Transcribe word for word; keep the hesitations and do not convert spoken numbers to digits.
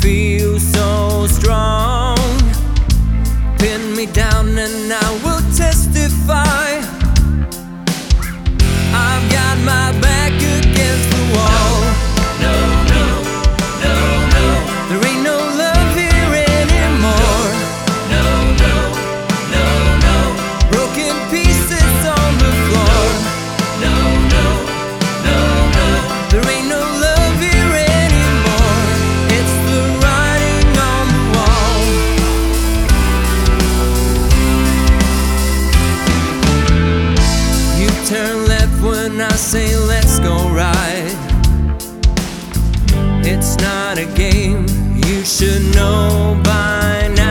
feel so strong. Pin me down and I will testify. I've got my back against the wall. No, no, no, no, There ain't no love here anymore. no, no, no, no, Broken pieces on the floor. no, no, no, no. There ain't no love here anymore. It's the writing on the wall. You turn left when I say let's go right. It's not a game, you should know by now.